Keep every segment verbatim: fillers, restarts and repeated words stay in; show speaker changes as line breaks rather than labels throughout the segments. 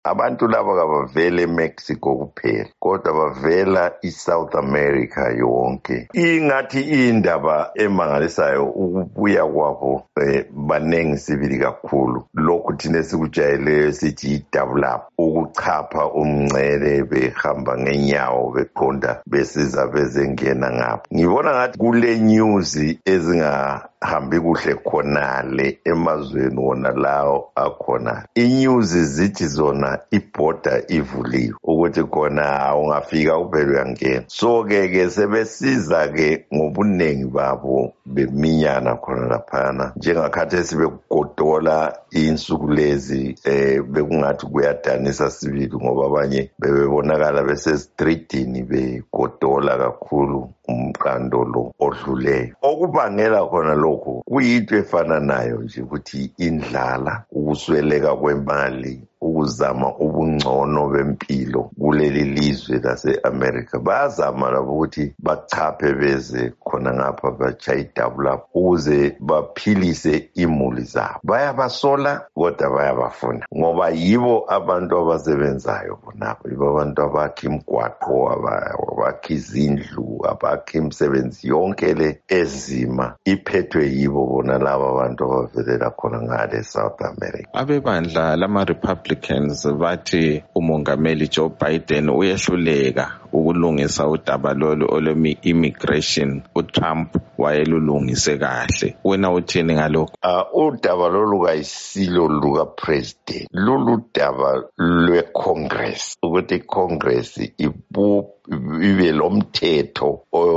abantu laba kabavele eMexico kuphela kodwa bavela iSouth America yonke. Ingathi indaba emangalisayo ukubuya kwabo eh, banengi sibili kakhulu. Lokhu thina esikujayeleyo sithi i-double up, ukuchapha umngcele behamba ngenyawo beqonda besiza bezengena ngapha. Ngibona ngathi kule news ezinga hambi kuhle khonale emazweni wona lawo akhona. Inews zithi zona iborder ivuliwe ukuthi khona ungafika uphela uyangena. So ke ke sebesiza ke ngobunengi babo beminyana khona laphana njengakhathesi bekugodola insuku lezi eh bekungathi kuyadanisa sibili ngoba abanye bebebonakala besestreetini begodola kakhulu umqando lo odluleyo. Okubangela khona lokho kuyinto efana nayo nje ukuthi indlala, ukusweleka kwemali, ukuzama ubungcono bempilo kuleli lizwe lase-America. Bayazama labo ukuthi bachaphe beze khona ngapha bachaye i-double up ukuze baphilise imuli zabo. Bayabasola kodwa bayabafuna ngoba yibo abantu abasebenzayo bonabo, yibo abantu abakha imigwaqo, abakha izindlu, abakha imisebenzi yonke le ezima iphethwe yibo bona laba abantu abavelela khona ngale eSouth America.
Abebandla lama-Republic bathi umongameli Joe Biden uyehluleka ukulungisa udaba lolu olwemi-immigration. uTrump wayelulungise kahle. Wena uthini ngalokho?
Uh, udaba lolu kayisilo luka-president, lolu daba lwe-Congress, ukuthi i-Congress ibu ibe lomthetho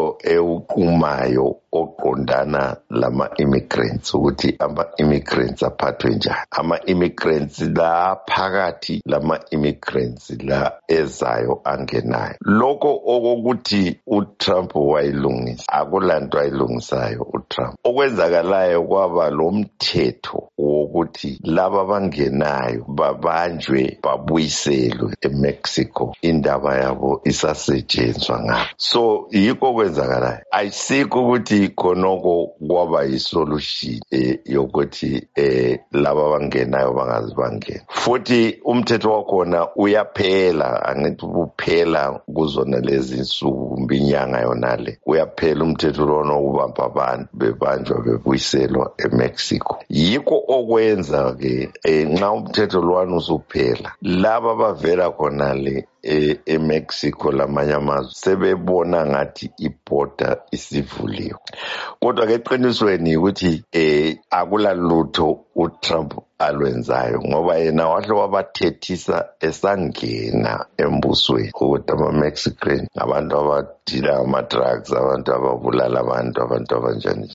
ewuqumayo oqondana lama-immigrants ukuthi ama-immigrants aphathwe njani. Ama-immigrants la phakathi lama-immigrants la ezayo angenayo. Lokho okokuthi uTrump wayilungisa, akulanto ayilungisayo uTrump. Okwenzakalayo kwaba lomthetho wokuthi laba abangenayo babanjwe babuyiselwe eMexico, indaba yabo isasetshenzwa ngabo. So yikho kwenzakalayo, ayisikho ukuthi khonoko kwaba yisolution eh, yokuthi eh, laba abangenayo bangazi bangena. Futhi umthetho wakhona uyaphela, angithi uphela kuzona lezi insuku kumbe inyanga yonale. Uyaphela umthetho lona ukubamba abantu bebanjwa bebuyiselwa eMexico. Yikho okwenza ke eh, nxa umthetho lwana usuphela, laba bavela khonale e eMexico lamanye amazwe sebebona ngathi iborder isivuliwe. Kodwa ke eqinisweni ukuthi eh akulalutho uTrump alwenzayo ngoba yena wahle wabathethisa esangena embusweni ukuthi ama-Mexican abantu abadila ama-drugs, abantu ababulala abantu, abantu abanjani.